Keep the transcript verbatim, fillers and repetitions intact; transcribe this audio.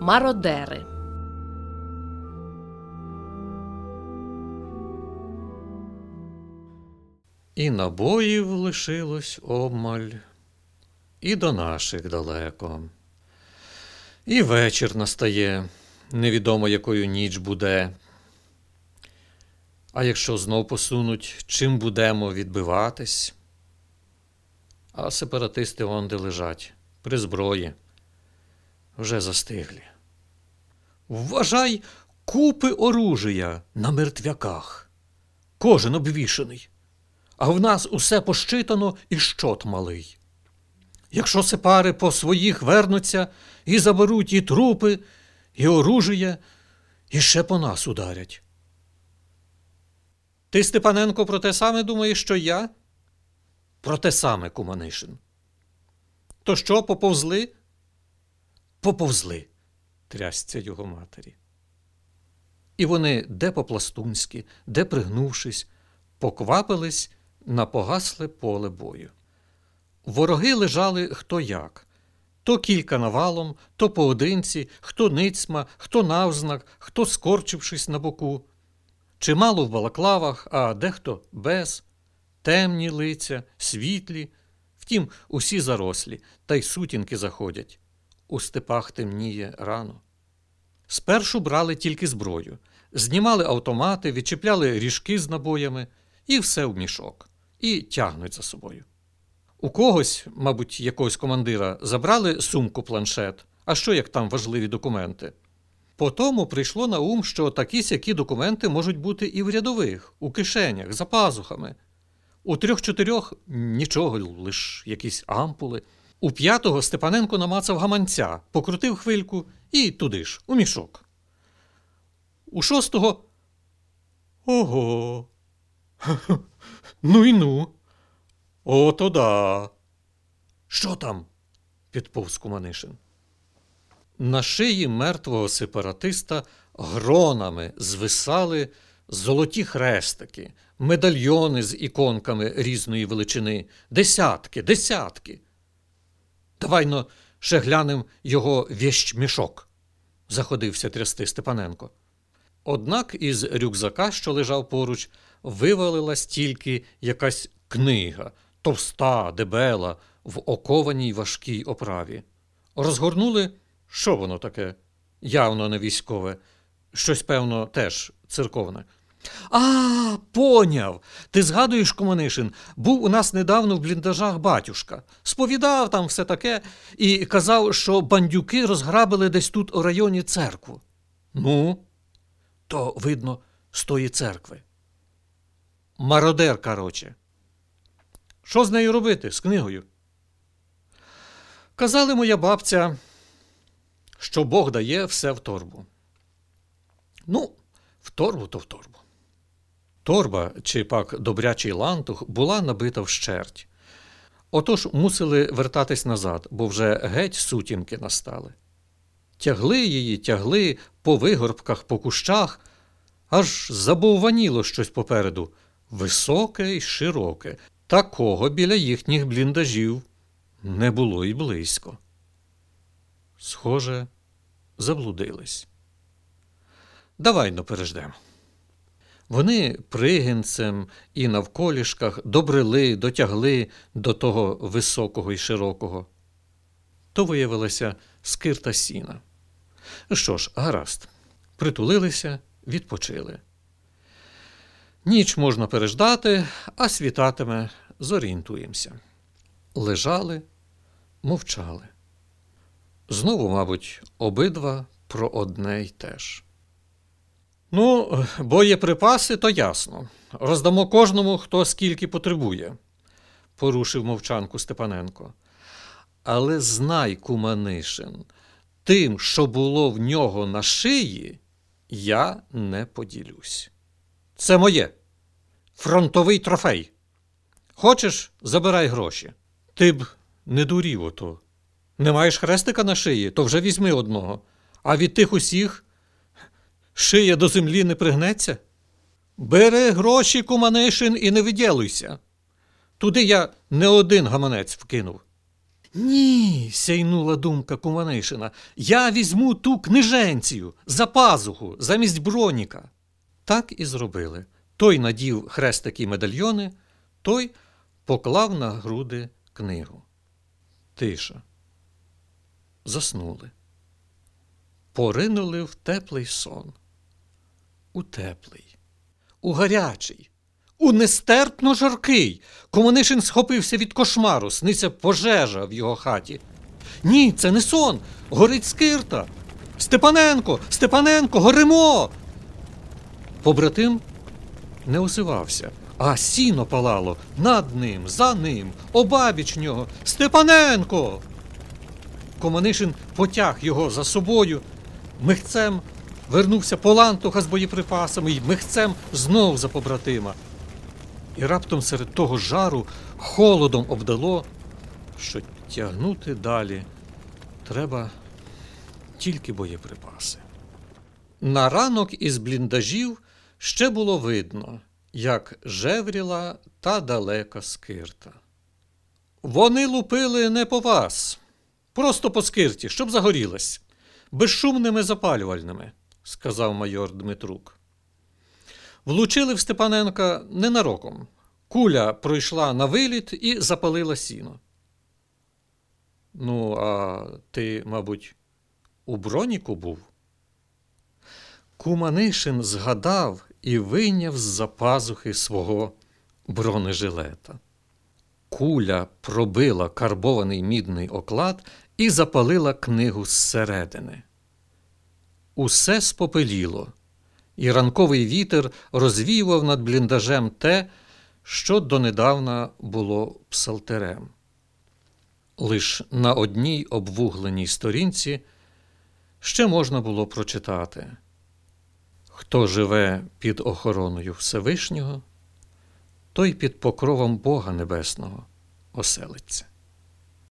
Мародери. І набоїв лишилось обмаль, і до наших далеко. І вечір настає, невідомо якою ніч буде. А якщо знов посунуть, чим будемо відбиватись? А сепаратисти онде лежать, при зброї, вже застиглі. Вважай, купи оружия на мертвяках, кожен обвішаний. А в нас усе пощитано і щот малий. Якщо сепари по своїх вернуться і заберуть і трупи, і оружие, і ще по нас ударять. Ти, Степаненко, про те саме думаєш, що я? Про те саме, Куманишин. То що, поповзли? Поповзли, трясця його матері. І вони, де по-пластунськи, де пригнувшись, поквапились на погасле поле бою. Вороги лежали хто як. То кілька навалом, то поодинці, хто ницьма, хто навзнак, хто скорчившись на боку. Чимало в балаклавах, а дехто без. Темні лиця, світлі. Втім, усі зарослі, та й сутінки заходять. У степах темніє рано. Спершу брали тільки зброю. Знімали автомати, відчіпляли ріжки з набоями і все в мішок. І тягнуть за собою. У когось, мабуть, якогось командира, забрали сумку-планшет, а що як там важливі документи. Потому прийшло на ум, що такі-сякі документи можуть бути і в рядових, у кишенях, за пазухами. У трьох-чотирьох нічого, лиш якісь ампули. У п'ятого Степаненко намацав гаманця, покрутив хвильку і туди ж, у мішок. У шостого – ого! Ну й ну! Ото да! Що там? Підповз Куманишин. На шиї мертвого сепаратиста гронами звисали золоті хрестики, медальйони з іконками різної величини. Десятки, десятки. Давай-но ще глянем його вещмішок, заходився трясти Степаненко. Однак із рюкзака, що лежав поруч, вивалилась тільки якась книга, товста, дебела, в окованій важкій оправі. Розгорнули, що воно таке? Явно не військове. Щось, певно, теж церковне. А, поняв! Ти згадуєш, Куманишин, був у нас недавно в бліндажах батюшка. Сповідав там все таке і казав, що бандюки розграбили десь тут у районі церкву. Ну, то, видно, з тої церкви. Мародер, короче. Що з нею робити, з книгою? Казали моя бабця, що Бог дає все в торбу. Ну, в торбу то в торбу. Торба, чи пак добрячий лантух, була набита вщерть. Отож мусили вертатись назад, бо вже геть сутінки настали. Тягли її, тягли по вигорбках, по кущах, аж забовваніло щось попереду, високе й широке. Такого біля їхніх бліндажів не було й близько. Схоже, заблудились. Давай-но переждемо. Вони пригінцем і навколішках добрели, дотягли до того високого й широкого. То виявилася скирта сіна. Що ж, гаразд. Притулилися, відпочили. Ніч можна переждати, а світатиме, зорієнтуємося. Лежали, мовчали. Знову, мабуть, обидва про одне й те ж. Ну, боєприпаси, то ясно. Роздамо кожному, хто скільки потребує, порушив мовчанку Степаненко. Але знай, Куманишин, тим, що було в нього на шиї, я не поділюсь. Це моє. Фронтовий трофей. Хочеш, забирай гроші. Ти б не дурів ото. Не маєш хрестика на шиї, то вже візьми одного. А від тих усіх шия до землі не пригнеться? Бери гроші, Куманишин, і не виділуйся. Туди я не один гаманець вкинув. Ні, сяйнула думка Куманишина, я візьму ту книженцію за пазуху замість броніка. Так і зробили. Той надів хрестик і медальйони, той поклав на груди книгу. Тиша. Заснули. Поринули в теплий сон. У теплий, у гарячий, у нестерпно жаркий. Куманишин схопився від кошмару, сниться пожежа в його хаті. Ні, це не сон, горить скирта. Степаненко, Степаненко, горимо! Побратим не озивався, а сіно палало над ним, за ним, обабіч нього. Степаненко! Куманишин потяг його за собою, михцем вернувся Полантуха з боєприпасами і михцем знов за побратима. І раптом серед того жару холодом обдало, що тягнути далі треба тільки боєприпаси. На ранок із бліндажів ще було видно, як жевріла та далека скирта. Вони лупили не по вас, просто по скирті, щоб загорілась, безшумними запалювальними, сказав майор Дмитрук. Влучили в Степаненка ненароком. Куля пройшла на виліт і запалила сіно. Ну, а ти, мабуть, у броніку був? Куманишин згадав і вийняв з-за пазухи свого бронежилета. Куля пробила карбований мідний оклад і запалила книгу зсередини. Усе спопеліло, і ранковий вітер розвіював над бліндажем те, що донедавна було псалтерем. Лиш на одній обвугленій сторінці ще можна було прочитати: «Хто живе під охороною Всевишнього, той під покровом Бога Небесного оселиться».